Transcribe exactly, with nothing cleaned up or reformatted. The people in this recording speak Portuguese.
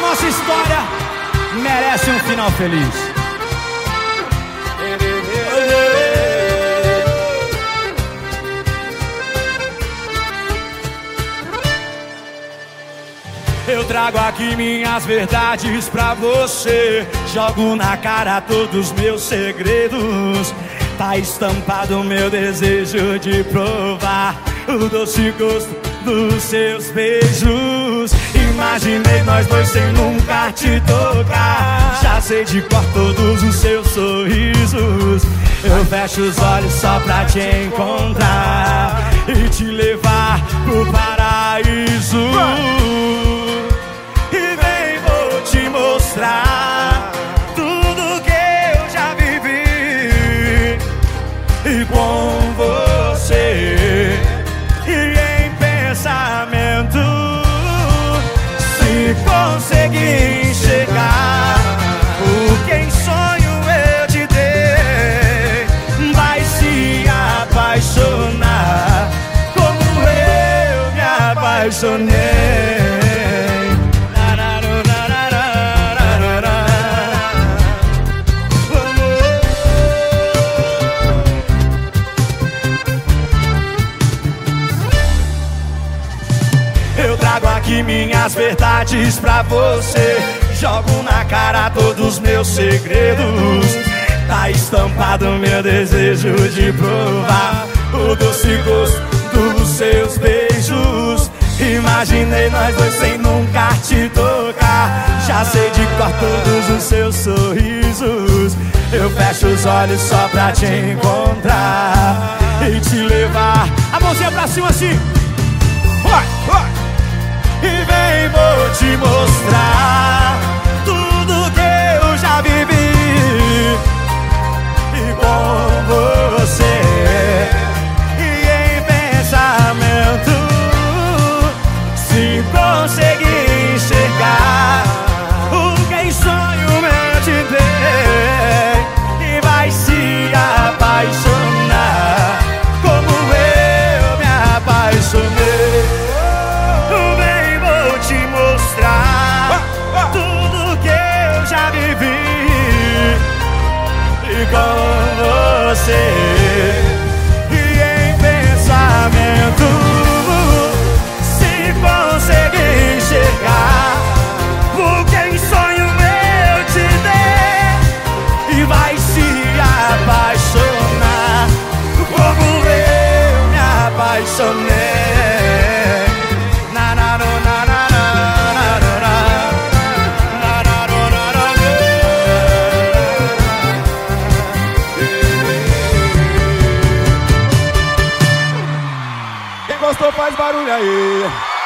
nossa história merece um final feliz. Eu trago aqui minhas verdades pra você. Jogo na cara todos meus segredos. Tá estampado meu desejo de provar o doce gosto dos seus beijos. Imaginei nós dois sem nunca te tocar. Já sei de cor todos os seus sorrisos. Eu fecho os olhos só pra te encontrar e te levar pro paraíso. Mostrar tudo que eu já vivi e com você e em pensamento, se conseguir enxergar o que em sonho eu te dei, vai se apaixonar como eu me apaixonei. Eu trago aqui minhas verdades pra você. Jogo na cara todos os meus segredos. Tá estampado meu desejo de provar o doce gosto dos seus beijos. Imaginei nós dois sem nunca te tocar. Já sei de cor todos os seus sorrisos. Eu fecho os olhos só pra te encontrar e te levar. A mãozinha pra cima assim. Vai, vai. E vem, vou te mostrar tudo que eu já vivi e com você e em pensamento, se conseguir enxergar o que em sonho eu te dei, e vai se apaixonar como eu me apaixonei. Já vivi e com você e em pensamento, se conseguir enxergar o que em sonho eu te dei, e vai se apaixonar como eu me apaixonei. Gostou, faz barulho aí.